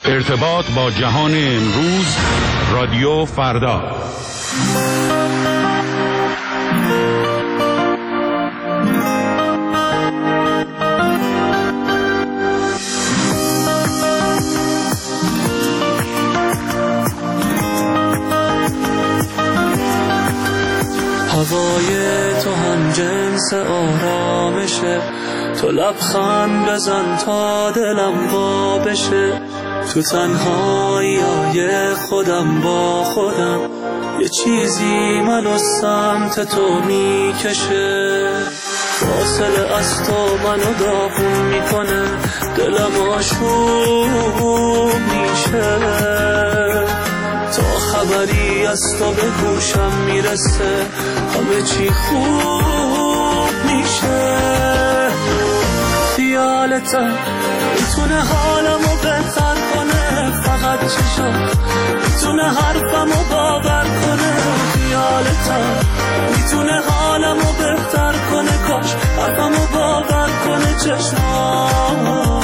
ارتباط با جهان امروز، رادیو فردا. هوای تو هم جنس آرامشه، تو لبخند بزن تا دلم وا بشه. تو تنهایی خودم با خودم، یه چیزی منو سمت تو میکشه. فاصله از تو منو داغون میکنه، دلم آشوب میشه. تا خبری از تو به گوشم میرسه، همه چی خوب میشه. خیالتم میتونه حالمو بهتر کنه، فقط چشم میتونه حرفمو باور کنه. خیالتم میتونه حالمو بهتر کنه، کاش حرفمو باور کنه چشمام.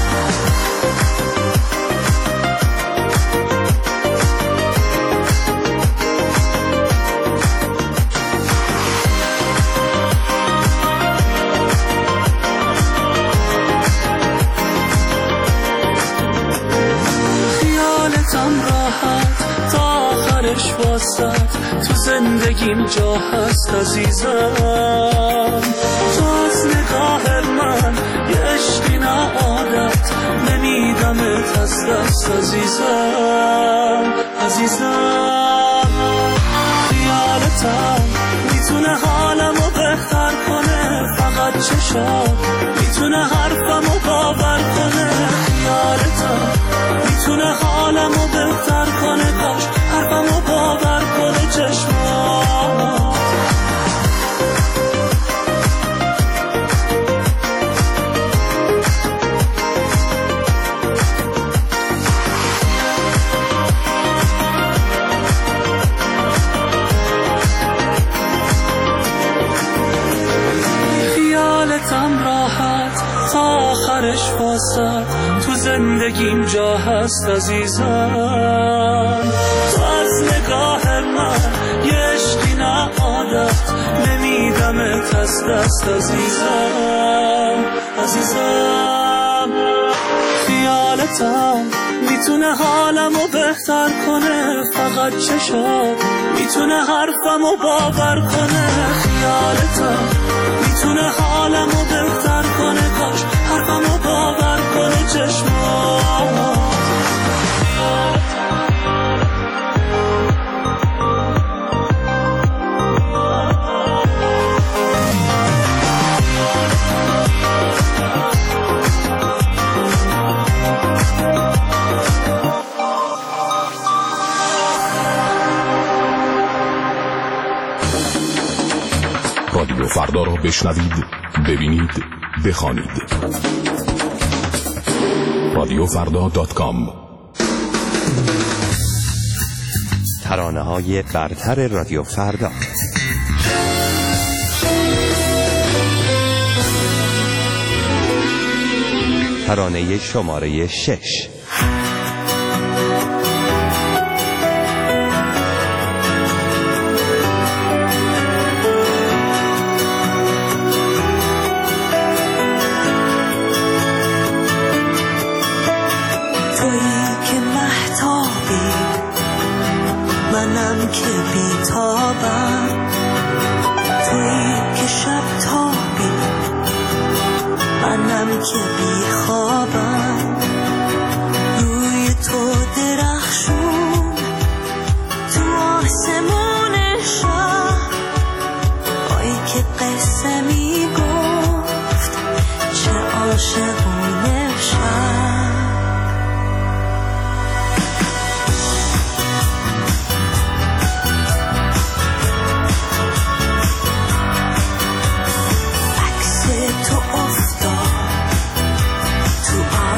راحت تا آخرش واسد، تو زندگیم جا هست عزیزم. تو از نگاه من یه عشقی نه عادت، نمیدمت از دست عزیزم. عزیزم خیالتم میتونه حالمو بهتر کنه، فقط چشم میتونه حرفمو باور کنه. خیالتم میتونه حالمو بهتر کنه، کاش حرفمو باور کنه چشمات. خیالتم راحت تا آخرش واسد، تو زندگیم جا هست عزیزم. تو از نگاه من یه عشقی نه عادت، نمیدمت از دست عزیزم. عزیزم خیالتم میتونه حالمو بهتر کنه، فقط چشم میتونه حرفمو باور کنه. خیالتم میتونه حالمو بهتر کنه، کاش حرفمو باور کنه چشمام. رادیو فردا را بشنوید، ببینید، بخوانید. رادیوفردا.com. ترانه‌های برتر رادیو فردا. ترانه شماره 6. منم که بیتابم، تویی که شب تابی، منم که بیخوابم. روی تو درخشون تو آسمون شب، آی که قصه میگفت چه عاشقونه شب. تو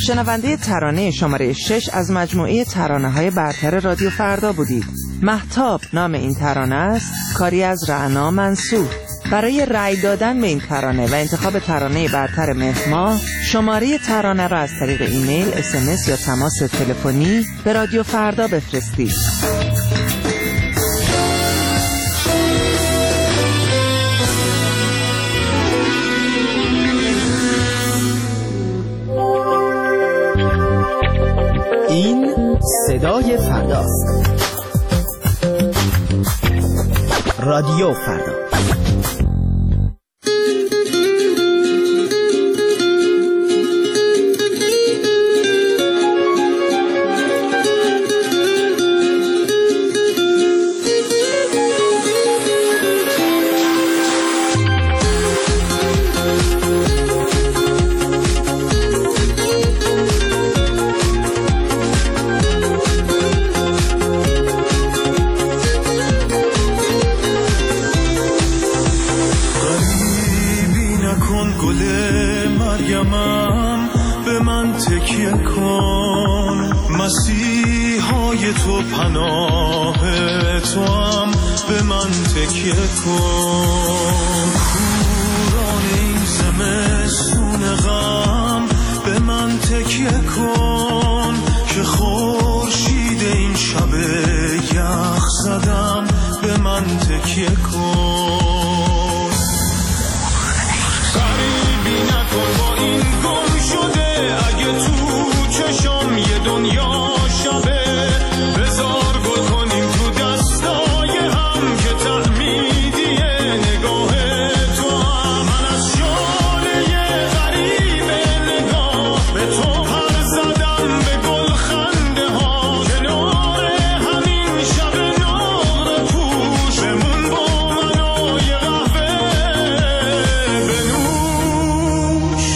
شنونده ترانه شماره 6 از مجموعه ترانه‌های برتر رادیو فردا بودید. مهتاب نام این ترانه است، کاری از رعنا منصور. برای رأی دادن به این ترانه و انتخاب ترانه برتر مهر ماه، شماره ترانه را از طریق ایمیل، SMS یا تماس تلفنی به رادیو فردا بفرستید. این صدای فرداست. رادیو فردا. مسیحای تو پناه توام، به من تکیه کن. کوران این زمستون غم، به من تکیه کن. که خورشید این شب یخ زدم، به من تکیه کن. غریبی نکن با این گم شده، اگه تو چشم یه دنیا شبه. بذار گل کنیم تو دستای هم، که تعمیدیه نگاه تو هم. من از شعله غریب نگاه به تو پر زدم، به گل خنده ها. کنار همین شب نقره پوش، بمون با من و یه قهوه بنوش.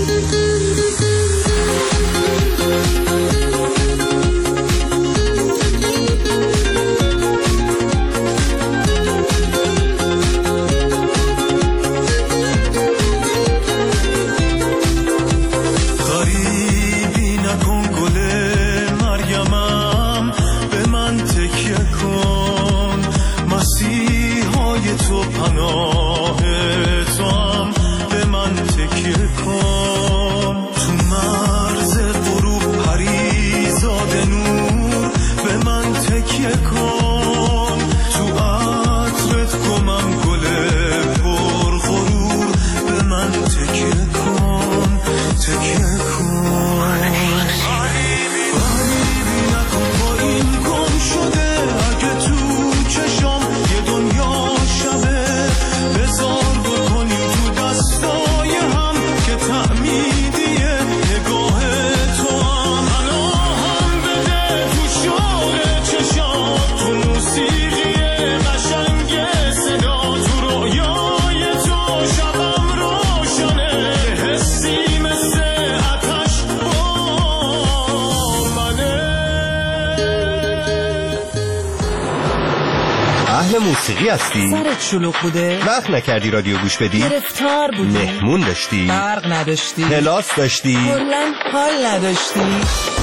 موسیقی هستی؟ سرت شلوغ بوده؟ وقت نکردی رادیو گوش بدی؟ گرفتار بودی؟ مهمون داشتی؟ برق نداشتی؟ کلاس داشتی؟ کلاً حال نداشتی؟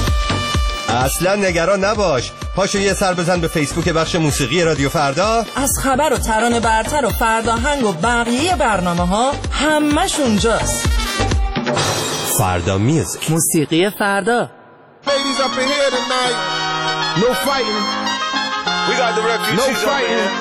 اصلا نگران نباش، پاشو یه سر بزن به فیسبوک بخش موسیقی رادیو فردا. از خبر و ترانه برتر و فرداهنگ و بقیه برنامه ها همش اونجاست. فردا میوزیک، موسیقی فردا. Ladies up in here tonight, no fighting. We got the refugees. No fighting.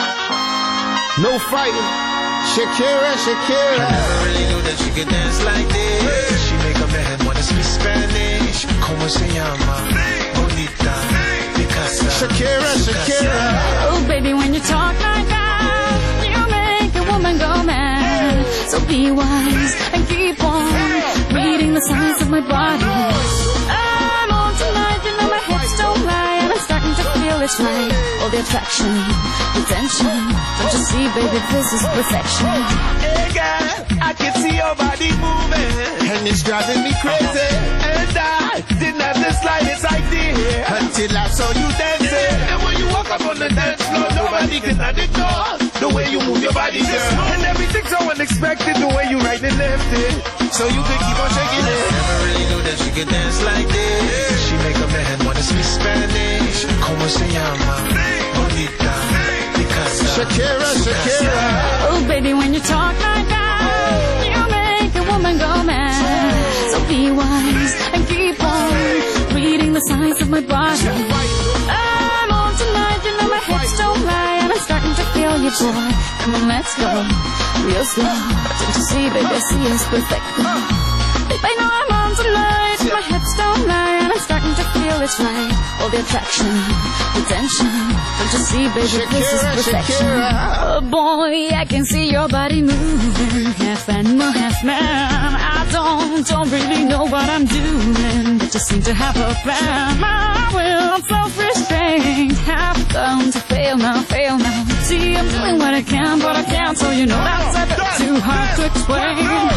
No fighting. Shakira, Shakira. I never really knew that she could dance like this. She make a man wanna speak Spanish. Como se llama? Bonita. Picasa. Shakira, Shakira. Oh baby, when you talk like that, you make a woman go mad. So be wise and keep on reading the signs of my body. I'm on tonight, you know my hips don't lie, and I'm starting to feel it's right. All the attraction, the tension. Don't you see, baby, this is perfection. Hey girl, I can see your body moving, and it's driving me crazy. And I didn't have the slightest idea until I saw you dancing. And when you walk up on the dance floor, nobody can ignore the way you move your body, girl. And everything's so unexpected, the way you right and left it, so you could keep on shaking it. Never really knew that she could can dance like this. She make a man wanna speak Spanish. Como se llama? Bonita. Shakira, Shakira. Oh, baby, when you talk like that, you make a woman go mad. So be wise and keep on reading the signs of my body. I'm on tonight, you know my hips don't lie, and I'm starting to feel you, boy. Come on, let's go, real slow. Don't you see, baby, I see it's perfect. Babe, I know I'm on tonight, my hips don't lie, and I'm starting to feel it's right. All the attraction, the tension. Don't you see, baby, Shakira, this is perfection. Shakira. Oh boy, I can see your body moving, half animal, half man. I don't really know what I'm doing, but just seem to have a plan. My will, I'm self-restrained, half bound to fail now, fail now. See, I'm doing what I can, but I can't, so you know that's a bit too hard to explain.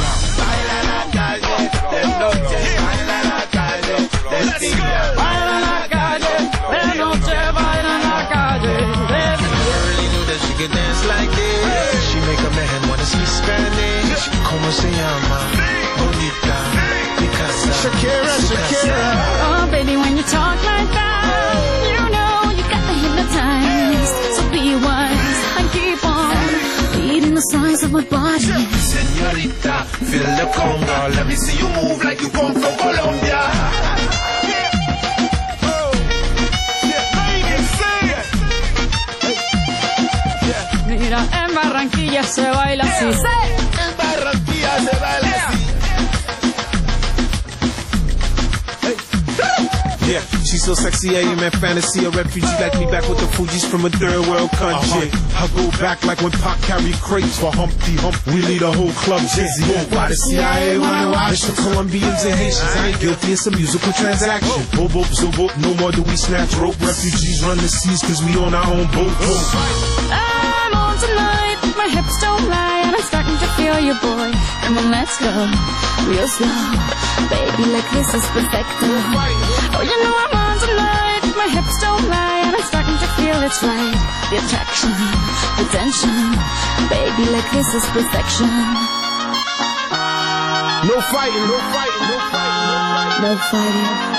Can dance like this. She make a man wanna speak Spanish. Como se llama? Bonita. Shakira, Shakira. Oh, baby, when you talk like that, you know you got me hypnotized. So be wise and keep on reading the signs of my body. Señorita, feel the conga. Let me see you move like you come from Colombia. Mira, en Barranquilla se baila así. En Barranquilla se baila así. Yeah, she's so sexy, I am in fantasy. A refugee like me back with the Fugees from a third world country. I go back like when Pac carried crates for Humpty Hump. We lead a whole club dizzy. Why the CIA wanna watch the Colombians and Haitians? I ain't guilty, it's a musical transaction. Bobo, zobo, no more do we snatch rope. Refugees run the seas cause we on our own boat. I'm on tonight, my hips don't lie, and I'm starting to feel you, boy. Come on, let's go, real slow. Baby, like this is perfect. Oh, you know I'm on tonight, my hips don't lie, and I'm starting to feel it's right. The attraction, the tension. Baby, like this is perfection. No fighting, no fighting, no fighting, no fighting. No fighting.